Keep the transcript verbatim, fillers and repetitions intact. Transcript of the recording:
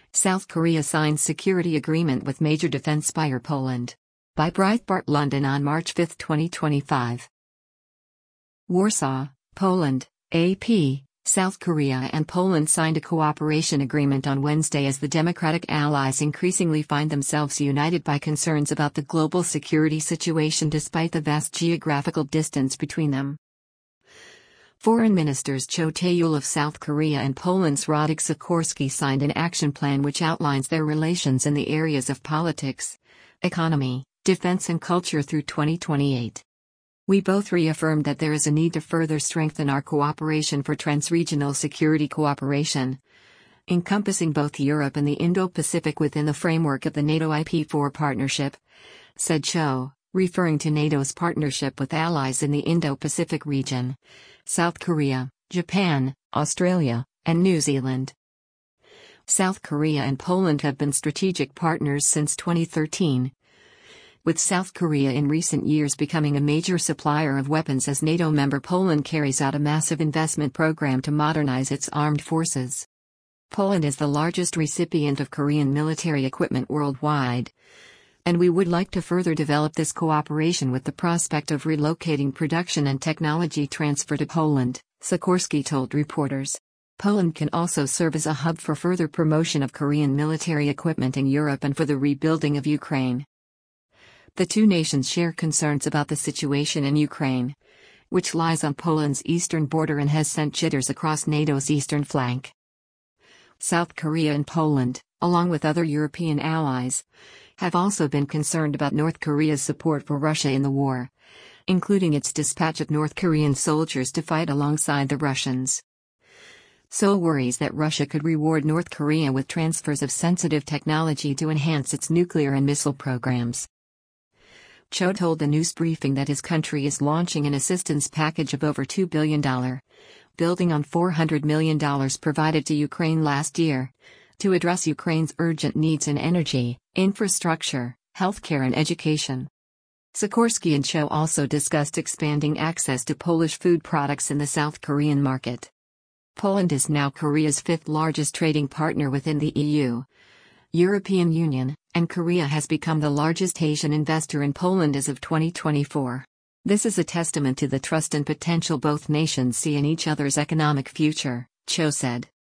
South Korea signs security agreement with major defense buyer Poland. By Breitbart London on March fifth, twenty twenty-five. Warsaw, Poland, A P. South Korea and Poland signed a cooperation agreement on Wednesday as the democratic allies increasingly find themselves united by concerns about the global security situation despite the vast geographical distance between them. Foreign Ministers Cho Tae-yul of South Korea and Poland's Radek Sikorski signed an action plan which outlines their relations in the areas of politics, economy, defense and culture through twenty twenty-eight. We both reaffirmed that there is a need to further strengthen our cooperation for transregional security cooperation, encompassing both Europe and the Indo-Pacific within the framework of the NATO I P four partnership, said Cho, referring to NATO's partnership with allies in the Indo-Pacific region, South Korea, Japan, Australia, and New Zealand. South Korea and Poland have been strategic partners since twenty thirteen. With South Korea in recent years becoming a major supplier of weapons as NATO member, Poland carries out a massive investment program to modernize its armed forces. Poland is the largest recipient of Korean military equipment worldwide, and we would like to further develop this cooperation with the prospect of relocating production and technology transfer to Poland, Sikorski told reporters. Poland can also serve as a hub for further promotion of Korean military equipment in Europe and for the rebuilding of Ukraine. The two nations share concerns about the situation in Ukraine, which lies on Poland's eastern border and has sent jitters across NATO's eastern flank. South Korea and Poland, along with other European allies, have also been concerned about North Korea's support for Russia in the war, including its dispatch of North Korean soldiers to fight alongside the Russians. Seoul worries that Russia could reward North Korea with transfers of sensitive technology to enhance its nuclear and missile programs. Cho told the news briefing that his country is launching an assistance package of over two billion dollars, building on four hundred million dollars provided to Ukraine last year, to address Ukraine's urgent needs in energy, infrastructure, healthcare and education. Sikorski and Cho also discussed expanding access to Polish food products in the South Korean market. Poland is now Korea's fifth largest trading partner within the E U, European Union, and Korea has become the largest Asian investor in Poland as of twenty twenty-four. This is a testament to the trust and potential both nations see in each other's economic future, Cho said.